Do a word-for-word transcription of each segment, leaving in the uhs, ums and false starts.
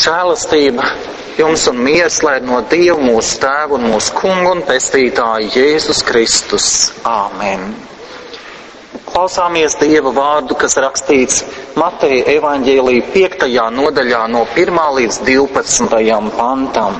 Žēlastība jums un miers, lai no Dieva mūsu Tēva un mūsu Kunga un Pestītāja Jēzus Kristus. Āmen. Klausāmies Dieva vārdu, kas rakstīts Mateja evaņģēlija piektajā nodaļā no pirmā līdz divpadsmitajam pantam.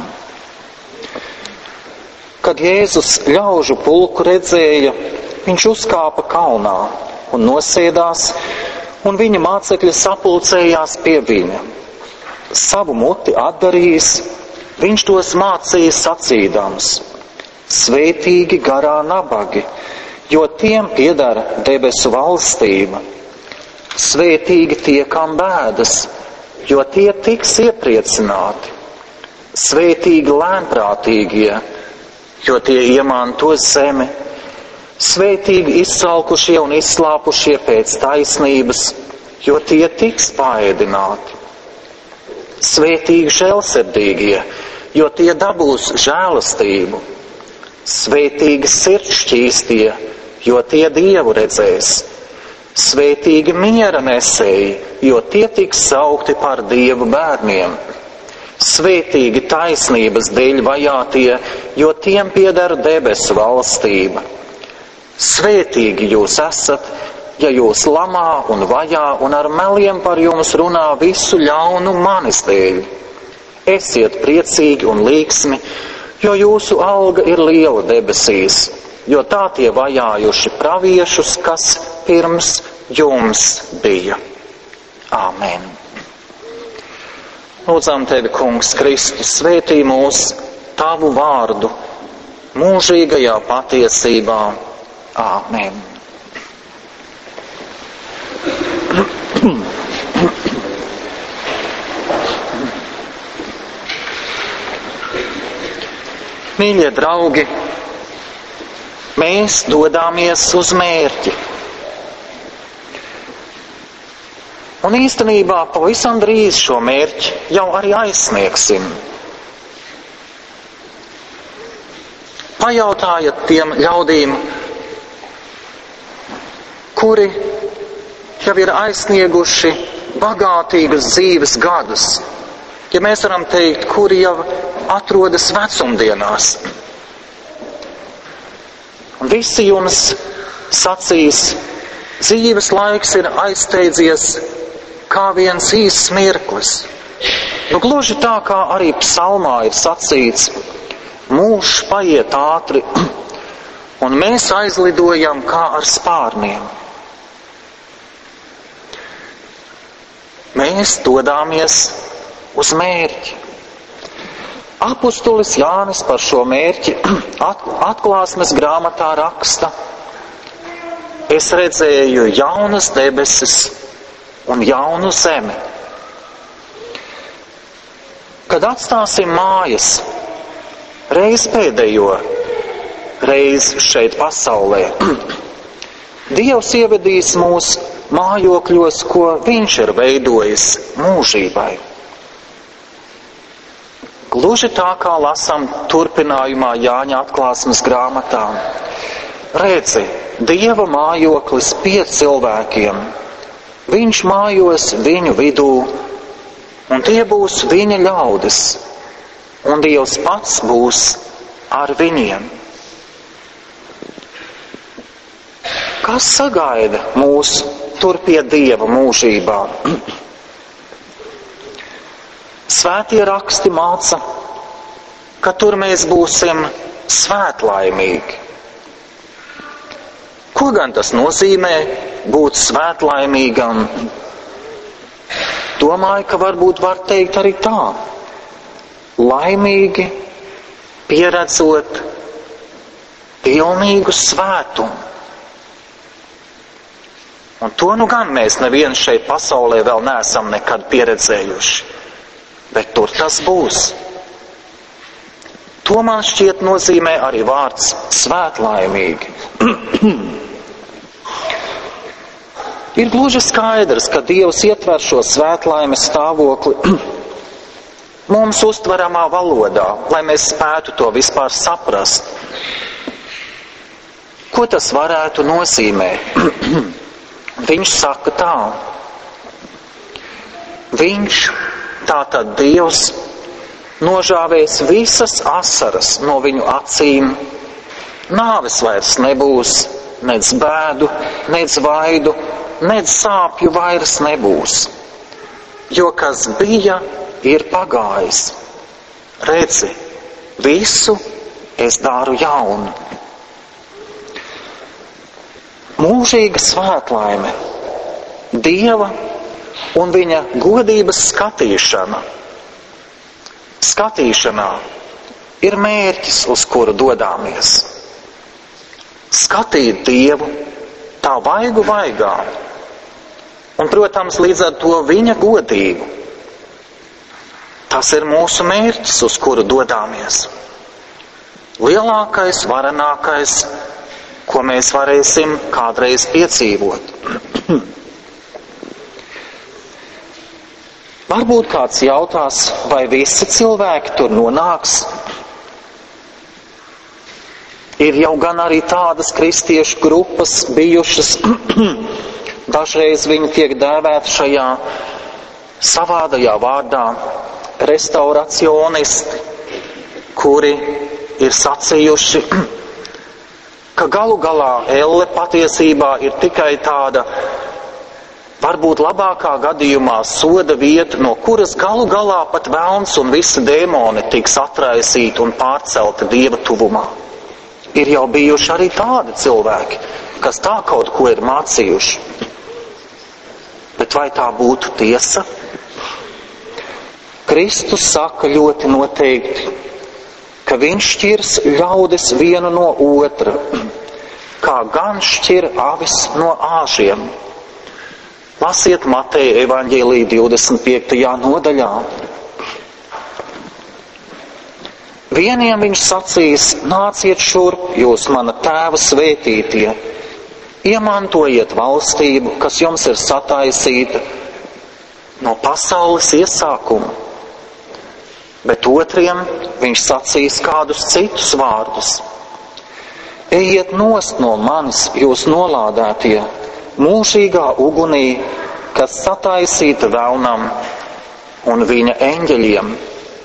Kad Jēzus ļaužu pulku redzēja, viņš uzkāpa kalnā un nosēdās, un viņa mācekļi sapulcējās pie viņa. Savu muti atdarījis, viņš tos mācīja sacīdams: Svētīgi garā nabagi, jo tiem piedara debesu valstība. Svētīgi tie, kam bēdas, jo tie tiks iepriecināti. Svētīgi lēnprātīgie, jo tie iemantos zemi. Svētīgi izsalkušie un izslāpušie pēc taisnības, jo tie tiks paēdināti. Svētīgi žēlsirdīgie, jo tie dabūs žēlastību. Svētīgi sirdšķīstie, jo tie Dievu redzēs. Svētīgi miera nesēji, jo tie tiks saukti par Dievu bērniem. Svētīgi taisnības dēļ vajātie, jo tiem pieder debesu valstība. Svētīgi jūs esat, ja jūs lamā un vajā un ar meliem par jums runā visu ļaunu manis dēļ. Esiet priecīgi un līksmi, jo jūsu alga ir liela debesīs, jo tā tie vajājuši praviešus, kas pirms jums bija. Āmen. Lūdzam tevi, Kungs Kristus, svētī mūs tavu vārdu mūžīgajā patiesībā. Āmen. Mīļie draugi, mēs dodāmies uz mērķi. Un īstenībā pavisam drīz šo mērķi jau arī aizsniegsim. Pajautājiet tiem ļaudīm, kuri jau ir aizsnieguši bagātīgus dzīves gadus. Ja mēs varam teikt, kuri jau atrodas vecumdienās. Un visi jums sacīs, dzīves laiks ir aizsteidzies kā viens īsts mirklis. Nu, gluži tā kā arī psalmā ir sacīts, mūžs paiet ātri, un mēs aizlidojam kā ar spārniem. Mēs dodāmies uz mērķi. Apustulis Jānis par šo mērķi atklāsmes grāmatā raksta: Es redzēju jaunas debesis un jaunu zemi. Kad atstāsim mājas, reiz pēdējo, reiz šeit pasaulē, Dievs ievedīs mūs mājokļos, ko viņš ir veidojis mūžībai. Gluži tā kā lasām turpinājumā Jāņa atklāsmes grāmatā. Redzi, Dieva mājoklis pie cilvēkiem. Viņš mājos viņu vidū, un tie būs viņa ļaudis, un Dievs pats būs ar viņiem. Kas sagaida mūs tur pie Dieva mūžībā? Svētie raksti māca, ka tur mēs būsim svētlaimīgi. Ko gan tas nozīmē būt svētlaimīgam? Domāju, ka varbūt var teikt arī tā. Laimīgi, pieredzot pilnīgu svētumu. Un to nu gan mēs neviens šeit pasaulē vēl neesam nekad pieredzējuši. Bet tur tas būs. To man šķiet nozīmē arī vārds svētlaimīgi. Ir gluži skaidrs, ka Dievs ietver šo svētlaimes stāvokli mums uztveramā valodā, lai mēs spētu to vispār saprast. Ko tas varētu nozīmēt? Viņš saka tā. Viņš Tātad Dievs nožāvēs visas asaras no viņu acīm, nāves vairs nebūs, nec bēdu, nec vaidu, nec sāpju vairs nebūs, jo kas bija, ir pagājis. Redzi, visu es daru jaunu. Mūžīga svētlaime, Dieva un viņa godības skatīšana. Skatīšanā ir mērķis, uz kuru dodāmies. Skatīt Dievu tā vaigu vaigā un, protams, līdz ar to viņa godību. Tas ir mūsu mērķis, uz kuru dodāmies. Lielākais, varenākais, ko mēs varēsim kādreiz piedzīvot. Varbūt kāds jautās, vai visi cilvēki tur nonāks? Ir jau gan arī tādas kristiešu grupas bijušas, dažreiz viņi tiek dēvēti šajā savādajā vārdā restauracionisti, kuri ir sacījuši, ka galu galā elle patiesībā ir tikai tāda, varbūt labākā gadījumā soda vieta, no kuras galu galā pat velns un visi dēmoni tiks atraisīti un pārcelti Dieva tuvumā. Ir jau bijuši arī tādi cilvēki, kas tā kaut ko ir mācījuši. Bet vai tā būtu tiesa? Kristus saka ļoti noteikti, ka viņš šķirs ļaudis vienu no otra, kā gan šķir avis no āžiem. Lasiet Mateja evaņģēlija divdesmit piektajā nodaļā. Vieniem viņš sacīs, nāciet šurp, jūs mana tēva svētītie, iemantojiet valstību, kas jums ir sataisīta no pasaules iesākuma. Bet otriem viņš sacīs kādus citus vārdus. Ejiet nost no manis, jūs nolādētie, mūžīgā ugunī, kas sataisīta velnam un viņa eņģeļiem.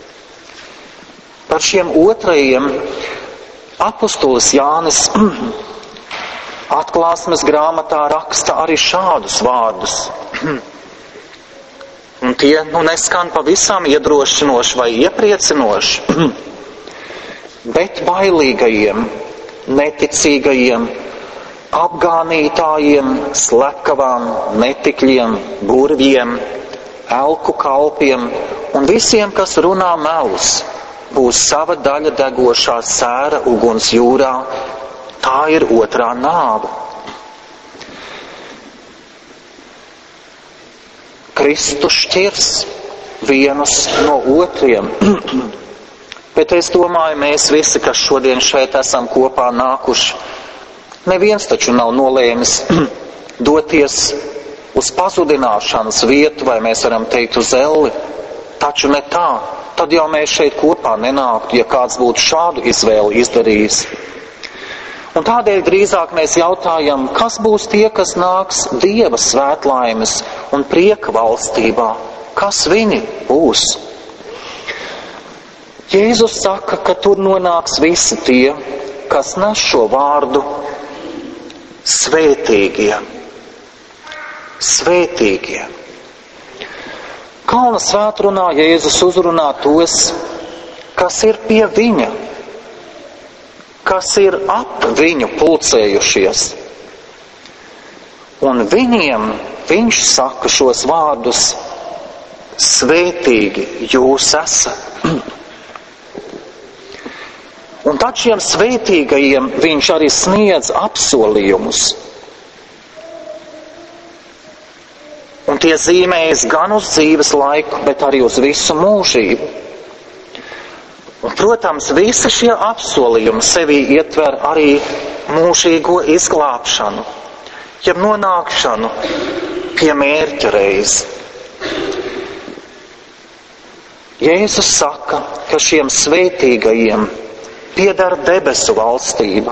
Par šiem otrajiem apustulis Jānis atklāsmes grāmatā raksta arī šādus vārdus. Un tie nu neskan pavisam iedrošinoši vai iepriecinoši, bet bailīgajiem, neticīgajiem, apgānītājiem, slepkavām, netikļiem, burvjiem, elku kalpiem un visiem, kas runā melus, būs sava daļa degošā sēra uguns jūrā. Tā ir otrā nāve. Kristus šķirs vienus no otriem. Bet es domāju, mēs visi, kas šodien šeit esam kopā nākuši, neviens taču nav nolēmis doties uz pazudināšanas vietu, vai mēs varam teikt uz elli. Taču ne tā, tad jau mēs šeit kopā nenāktu, ja kāds būtu šādu izvēli izdarījis. Un tādēļ drīzāk mēs jautājam, kas būs tie, kas nāks Dieva svētlaimes un prieka valstībā? Kas viņi būs? Jēzus saka, ka tur nonāks visi tie, kas nes šo vārdu svētīgie. Svētīgie. Kalna svētrunā Jēzus uzrunā tos, kas ir pie viņa, kas ir ap viņu pulcējušies. Un viņiem viņš saka šos vārdus: svētīgi jūs esat. Un tad šiem svētīgajiem viņš arī sniedz apsolījumus. Un tie zīmējas gan uz dzīves laiku, bet arī uz visu mūžību. Un, protams, visi šie apsolījumi sevī ietver arī mūžīgo izglābšanu, jeb nonākšanu pie mērķa reiz. Jēzus saka, ka šiem svētīgajiem pieder debesu valstība.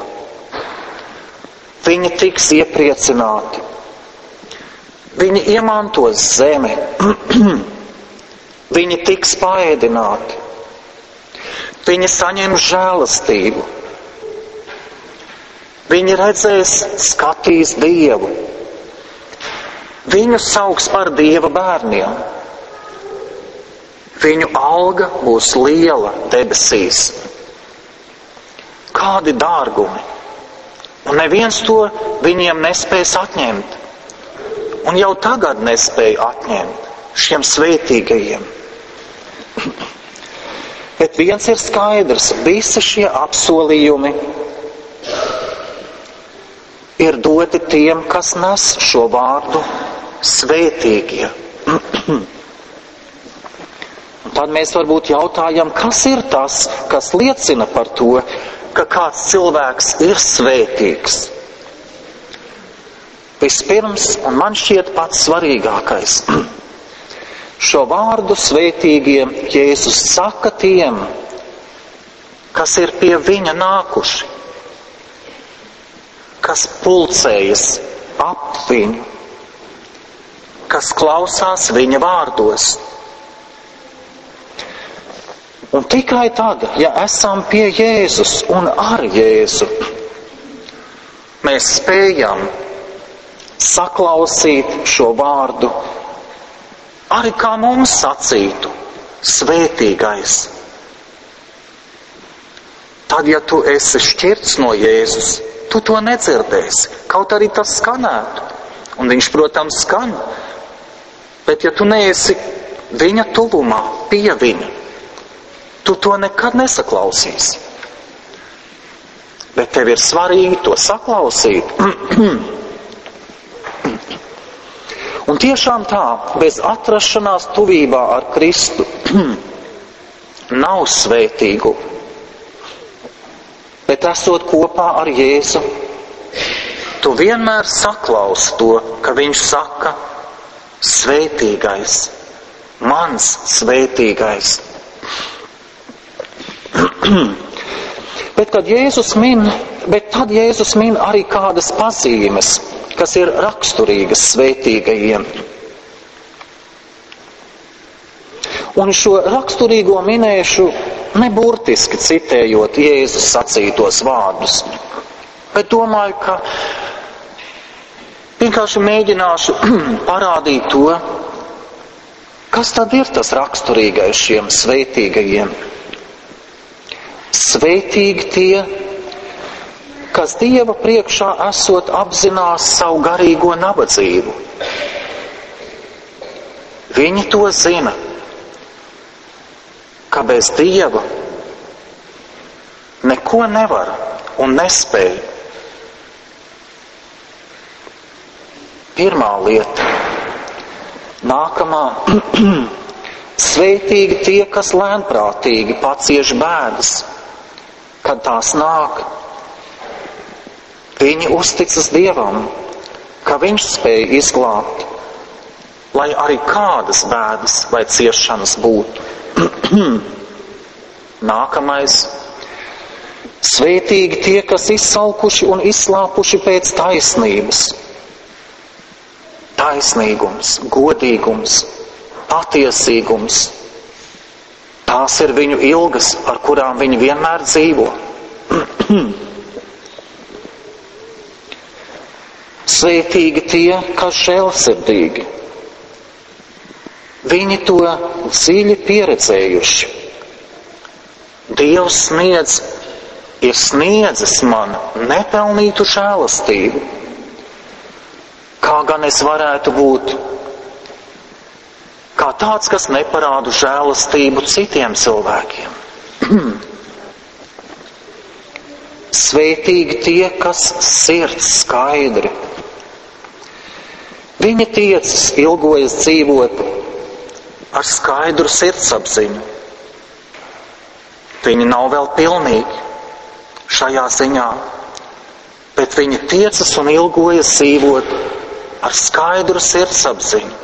Viņi tiks iepriecināti. Viņi iemantos zemi. Viņi tiks paēdināti. Viņi saņems žēlastību. Viņi redzēs, skatīs Dievu. Viņu sauks par Dieva bērniem. Viņu alga būs liela debesīs. Kādi dārgumi! Un neviens to viņiem nespēs atņemt. Un jau tagad nespēja atņemt šiem svētīgajiem. Bet viens ir skaidrs, visi šie apsolījumi ir doti tiem, kas nes šo vārdu svētīgie. Un tad mēs varbūt jautājam, kas ir tas, kas liecina par to, ka kāds cilvēks ir svētīgs. Vispirms, un man šķiet pats svarīgākais, šo vārdu svētīgiem Jēzus saka tiem, kas ir pie viņa nākuši, kas pulcējas ap viņu, kas klausās viņa vārdos. Un tikai tad, ja esam pie Jēzus un ar Jēzu, mēs spējam saklausīt šo vārdu, arī kā mums sacītu, svētīgais. Tad, ja tu esi šķirts no Jēzus, tu to nedzirdēsi, kaut arī tas skanētu. Un viņš, protams, skan. Bet ja tu neesi viņa tuvumā, pie viņa, tu to nekad nesaklausīsi. Bet tev ir svarīgi to saklausīt. Un tiešām tā, bez atrašanās tuvībā ar Kristu nav svētīgu. Bet esot kopā ar Jēzu, tu vienmēr saklausi to, ka viņš saka, svētīgais, mans svētīgais. Bet, kad Jēzus min, bet tad Jēzus min arī kādas pazīmes, kas ir raksturīgas svētīgajiem. Un šo raksturīgo minēšu neburtiski citējot Jēzus sacītos vārdus, bet domāju, ka vienkārši mēģināšu parādīt to, kas tad ir tas raksturīgais šiem svētīgajiem. Svētīgi tie, kas Dieva priekšā esot apzinās savu garīgo nabadzību. Viņi to zina, ka bez Dieva neko nevar un nespēj. Pirmā lieta. Nākamā. Svētīgi tie, kas lēnprātīgi pacieš bēdas, kad tās nāk. Viņi uzticas Dievam, ka viņš spēj izglābt, lai arī kādas bēdas vai ciešanas būtu. Nākamais. Svētīgi tie, kas izsalkuši un izslāpuši pēc taisnības. Taisnīgums, godīgums, patiesīgums. Tās ir viņu ilgas, ar kurām viņi vienmēr dzīvo. Svētīgi tie, kas žēlsirdīgi. Viņi to dziļi pieredzējuši. Dievs sniedz, ir sniedzis man nepelnītu žēlastību. Kā gan es varētu būt kā tāds, kas neparādu žēlastību citiem cilvēkiem. Svētīgi tie, kas sirds skaidri. Viņi tiecas ilgojas dzīvot ar skaidru sirdsapziņu. Viņi nav vēl pilnīgi šajā ziņā, bet viņi tiecas un ilgojas dzīvot ar skaidru sirdsapziņu.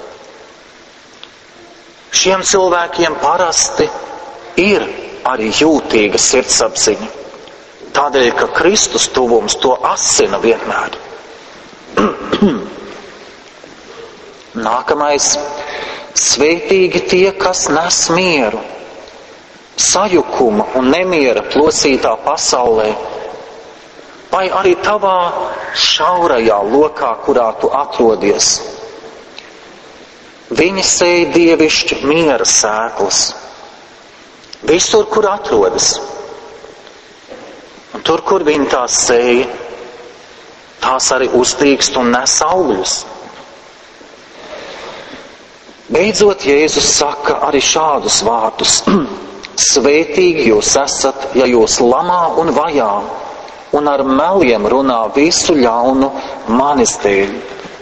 Šiem cilvēkiem parasti ir arī jūtīga sirdsapziņa, tādēļ, ka Kristus tuvums to asina vienmēr. Nākamais. Svētīgi tie, kas nes mieru, sajukuma un nemiera plosītā pasaulē, vai arī tavā šaurajā lokā, kurā tu atrodies. Viņi sēj dievišķu miera sēklas, visur, kur atrodas. Un tur, kur viņi tās sēja, tās arī uztīkst un nes augļus. Beidzot, Jēzus saka arī šādus vārdus. Svētīgi jūs esat, ja jūs lamā un vajā, un ar meliem runā visu ļaunu manis dēļ.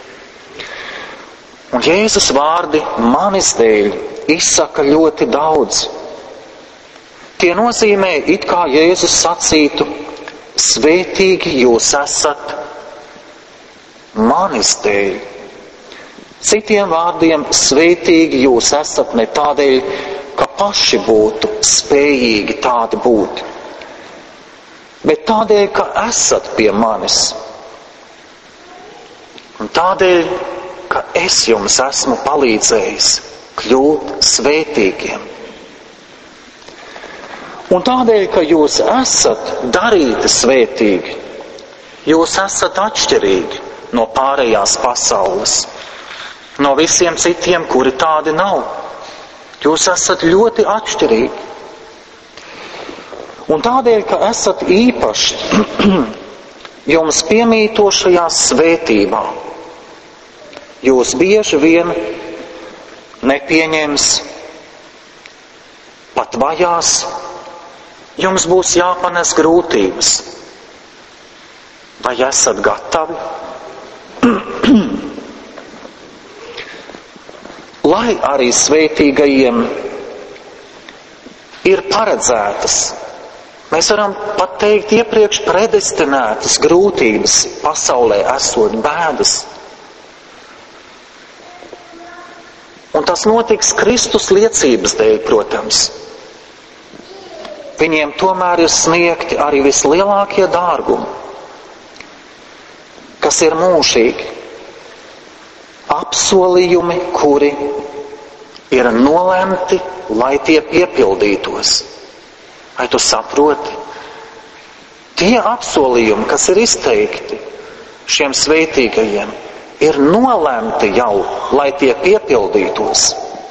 Un Jēzus vārdi manis dēļ izsaka ļoti daudz. Tie nozīmē, it kā Jēzus sacītu, svētīgi jūs esat manis dēļ. Citiem vārdiem, svētīgi jūs esat ne tādēļ, ka paši būtu spējīgi tādi būt, bet tādēļ, ka esat pie manis. Un tādēļ, ka es jums esmu palīdzējis kļūt svētīgiem. Un tādēļ, ka jūs esat darīti svētīgi, jūs esat atšķirīgi no pārējās pasaules, no visiem citiem, kuri tādi nav. Jūs esat ļoti atšķirīgi. Un tādēļ, ka esat īpaši jums piemītošajā svētībā, jūs bieži vien nepieņems, pat vajās, jums būs jāpanes grūtības. Vai esat gatavi? Lai arī svētīgajiem ir paredzētas, mēs varam pat teikt iepriekš predestinētas grūtības pasaulē esot bēdas. Un tas notiks Kristus liecības dēļ, protams. Viņiem tomēr ir sniegti arī vislielākie dārgumi, kas ir mūžīgi. Apsolījumi, kuri ir nolemti, lai tie piepildītos. Vai tu saproti? Tie apsolījumi, kas ir izteikti šiem svētīgajiem, ir nolemti jau, lai tie piepildītos.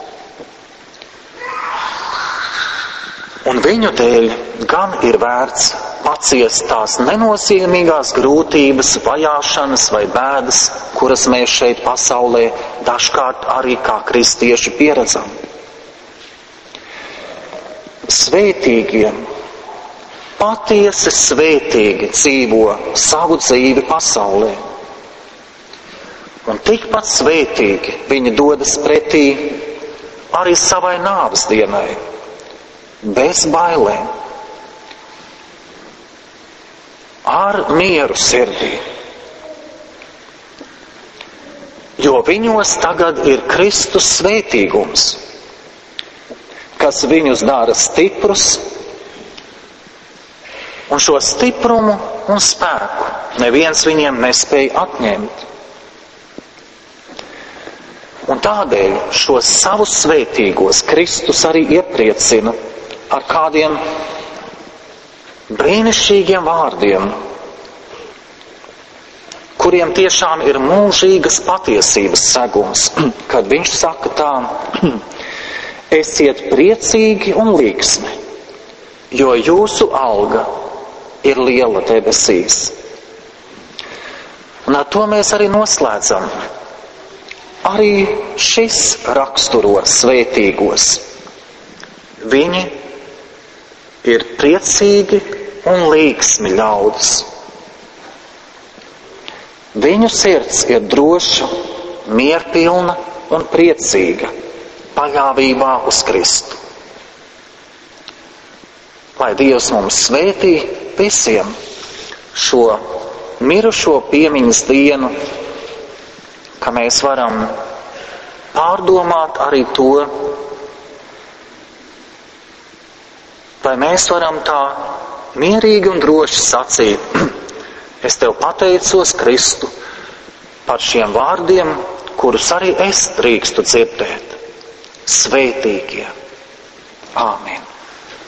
Un viņu dēļ gan ir vērts paciest tās nenozīmīgās grūtības, vajāšanas vai bēdas, kuras mēs šeit pasaulē dažkārt arī kā kristieši pieredzam. Svētīgiem, patiesi svētīgi dzīvo savu dzīvi pasaulē. Un tikpat svētīgi viņi dodas pretī arī savai nāves dienai, bez bailēm, ar mieru sirdī. Jo viņos tagad ir Kristus svētīgums, kas viņus dara stiprus, un šo stiprumu un spēku neviens viņiem nespēja atņemt. Un tādēļ šos savus svētīgos Kristus arī iepriecina ar kādiem brīnišķīgiem vārdiem, kuriem tiešām ir mūžīgas patiesības segums, kad viņš saka tā: esiet priecīgi un līksmi, jo jūsu alga ir liela debesīs. Un ar to mēs arī noslēdzam. Arī šis raksturo svētīgos. Viņi ir priecīgi un līksmi ļaudis. Viņu sirds ir droša, mierpilna un priecīga, paļāvībā uz Kristu. Lai Dievs mums svētī visiem šo mirušo piemiņas dienu, ka mēs varam pārdomāt arī to, vai mēs varam tā mierīgi un droši sacīt: es tev pateicos, Kristu, par šiem vārdiem, kurus arī es drīkstu dzirdēt. svētīgie. Āmen.